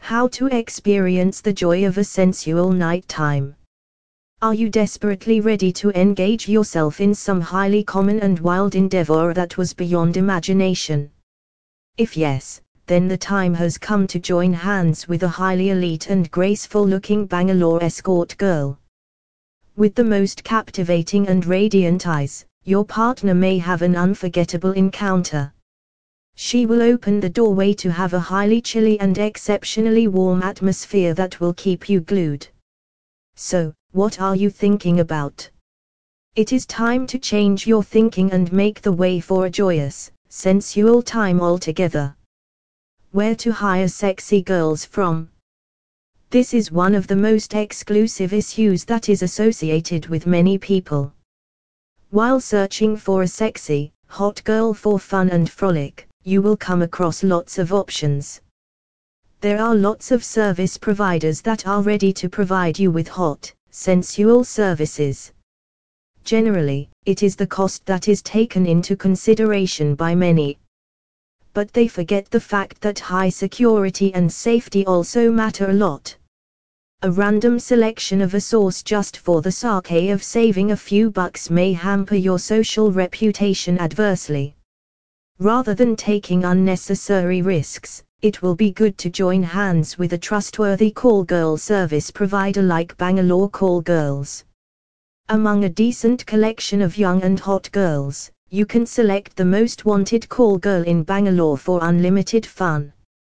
How to experience the joy of a sensual night time. Are you desperately ready to engage yourself in some highly common and wild endeavor that was beyond imagination? If yes, then the time has come to join hands with a highly elite and graceful-looking Bangalore escort girl. With the most captivating and radiant eyes, your partner may have an unforgettable encounter. She will open the doorway to have a highly chilly and exceptionally warm atmosphere that will keep you glued. So, what are you thinking about? It is time to change your thinking and make the way for a joyous, sensual time altogether. Where to hire sexy girls from? This is one of the most exclusive issues that is associated with many people. While searching for a sexy, hot girl for fun and frolic, you will come across lots of options. There are lots of service providers that are ready to provide you with hot, sensual services. Generally, it is the cost that is taken into consideration by many. But they forget the fact that high security and safety also matter a lot. A random selection of a source just for the sake of saving a few bucks may hamper your social reputation adversely. Rather than taking unnecessary risks, it will be good to join hands with a trustworthy call girl service provider like Bangalore Call Girls. Among a decent collection of young and hot girls, you can select the most wanted call girl in Bangalore for unlimited fun.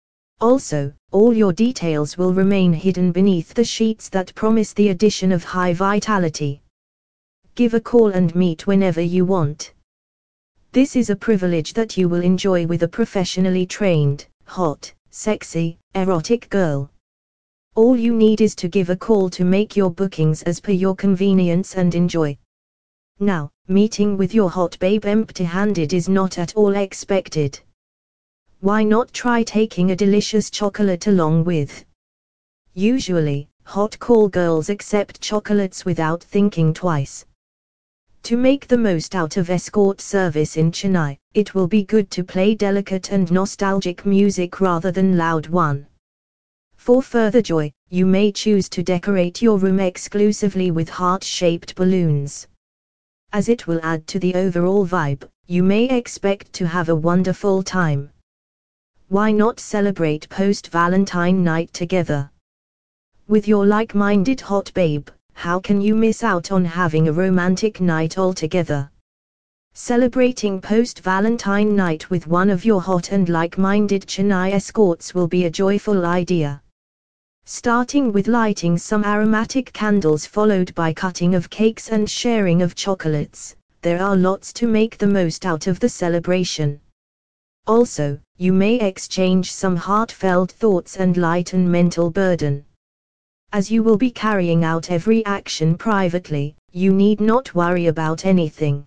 Also, all your details will remain hidden beneath the sheets that promise the addition of high vitality. Give a call and meet whenever you want. This is a privilege that you will enjoy with a professionally trained, hot, sexy, erotic girl. All you need is to give a call to make your bookings as per your convenience and enjoy. Now, meeting with your hot babe empty-handed is not at all expected. Why not try taking a delicious chocolate along with? Usually, hot call girls accept chocolates without thinking twice. To make the most out of escort service in Chennai, it will be good to play delicate and nostalgic music rather than loud one. For further joy, you may choose to decorate your room exclusively with heart-shaped balloons. As it will add to the overall vibe, you may expect to have a wonderful time. Why not celebrate post-Valentine night together? With your like-minded hot babe, how can you miss out on having a romantic night altogether? Celebrating post-Valentine night with one of your hot and like-minded Chennai escorts will be a joyful idea. Starting with lighting some aromatic candles followed by cutting of cakes and sharing of chocolates, there are lots to make the most out of the celebration. Also, you may exchange some heartfelt thoughts and lighten mental burden. As you will be carrying out every action privately, you need not worry about anything.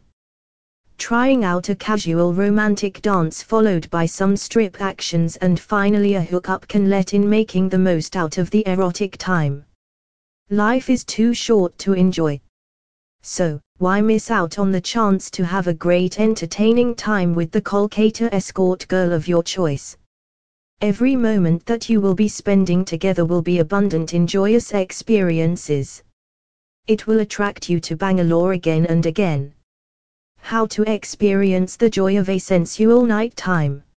Trying out a casual romantic dance followed by some strip actions and finally a hookup can let in making the most out of the erotic time. Life is too short to enjoy. So, why miss out on the chance to have a great entertaining time with the Kolkata escort girl of your choice? Every moment that you will be spending together will be abundant in joyous experiences. It will attract you to Bangalore again and again. How to experience the joy of a sensual night time.